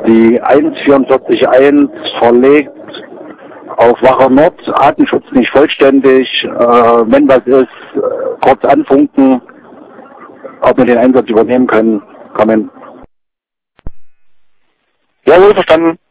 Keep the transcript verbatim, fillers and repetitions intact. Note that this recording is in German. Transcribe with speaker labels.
Speaker 1: die eins vierundvierzig eins verlegt auf Wache Nord, Artenschutz nicht vollständig, äh, wenn was ist, äh, kurz anfunken, ob wir den Einsatz übernehmen können, kommen.
Speaker 2: Jawohl, verstanden.